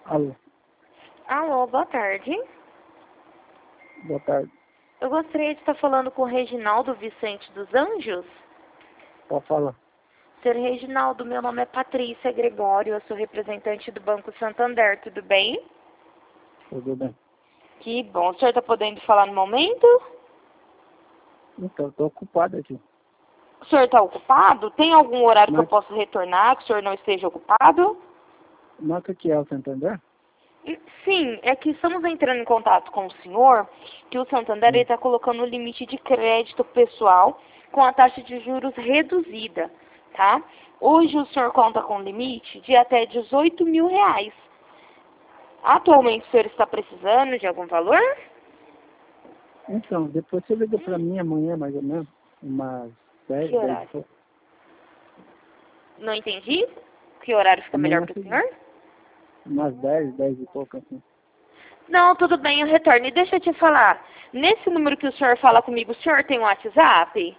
Alô, Alô, boa tarde. boa tarde. Eu gostaria de estar falando com o Reginaldo Vicente dos Anjos. Pode falar. Senhor Reginaldo, meu nome é Patrícia Gregório, eu sou representante do Banco Santander, tudo bem? Tudo bem? Que bom, o senhor está podendo falar no momento? Então, estou ocupado aqui. O senhor está ocupado? Tem algum horário que eu Mas, possa retornar, que o senhor não esteja ocupado? marca que é o Santander? Sim, é que estamos entrando em contato com o senhor, que o Santander está colocando o limite de crédito pessoal com a taxa de juros reduzida, tá? Hoje o senhor conta com limite de até 18 mil reais. Atualmente o senhor está precisando de algum valor? Então, depois você liga para mim amanhã, mais ou menos, umas Que 10 e horário? pouco. Não entendi. Que horário fica melhor Amanhã para o você liga. senhor? Umas 10 e pouco, assim. Não, tudo bem, eu retorno. E deixa eu te falar, nesse número que o senhor fala comigo, o senhor tem um WhatsApp?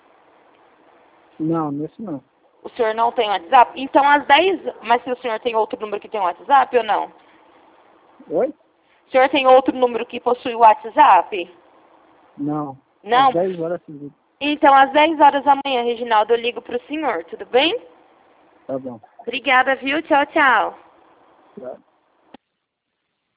Não, nesse não. O senhor não tem WhatsApp? Então, às 10... Mas se o senhor tem outro número que tem WhatsApp ou não? Oi? O senhor tem outro número que possui WhatsApp? Não. Às Não? 10 horas você liga. Então, às 10 horas da manhã, Reginaldo, eu ligo para o senhor, tudo bem? Tá bom. Obrigada, viu? Tchau, tchau. Tá.